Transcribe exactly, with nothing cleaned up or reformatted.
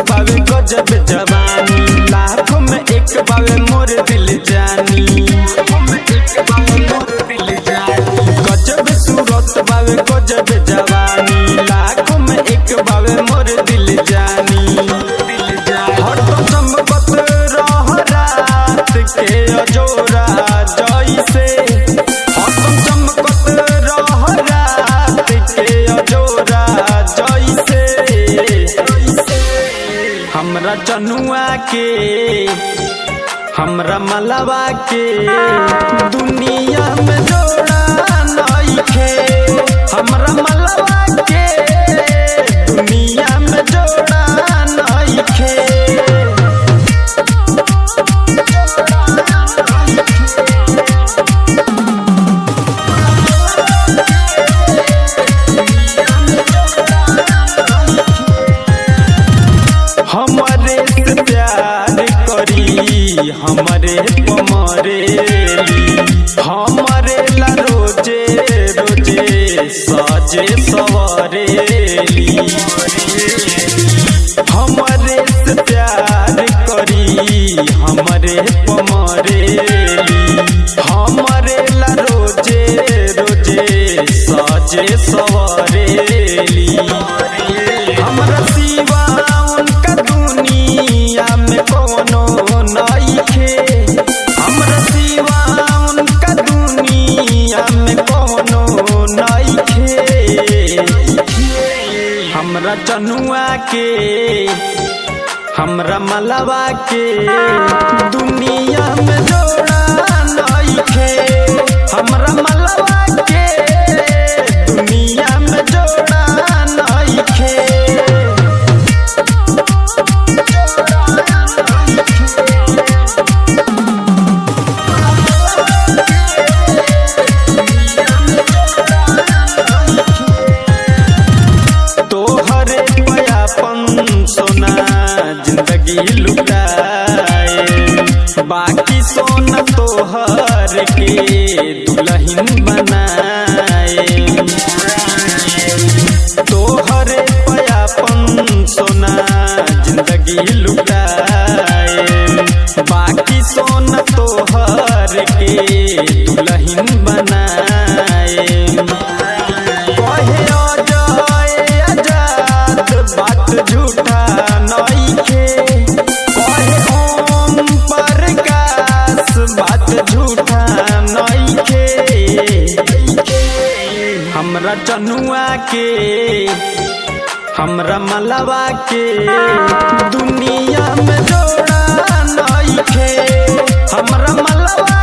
बावे गजब जवानी, लाखों में एक बावे मोर दिल जानी। गजब सूरत बावे गजब जवानी, लाखों में एक बावे मोर दिल जानी। हरदम चमकत रह रात के अजोरा जैसे, हरदम चमकत रह रात के अजोरा जैसे। हमरा चनुआ के हमरा मलवा के दुनिया में जोड़ा नइखे। हमरा मलवा के दुनिया में जोड़ा नइखे। हमरे से प्यार करी हमरे पमरेली, हमरे ला रोजे रोजे सजे सवरेली। हमरे से प्यार करी हमरे पमरेली, हमरे ला रोजे रोजे सजे सवरेली। हमरा सिवा उनका दुनिया में कोनो नइखे, हमरा सिवा उनका दुनिया में कोनो नइखे। हमरा चनुआ के हमरा मलवा के दुनिया में जोड़ा नइखे। हमरा मलवा के दुनिया में जोड़ा नइखे। तोहरे पयापन सोना जिंदगी लुटाए, बाकी सोना तोहर के दुल्हन बनाए। तोहरे पयापन सोना जिंदगी लुटाए, बाकी सोना तोहर के दुल्हन बनाए। बात झूठा नइखे, कहे ओम प्रकाश बात झूठा नइखे। हमरा चनुआ के हमरा मलवा के दुनिया में जोड़ा नइखे। हमरा मलवा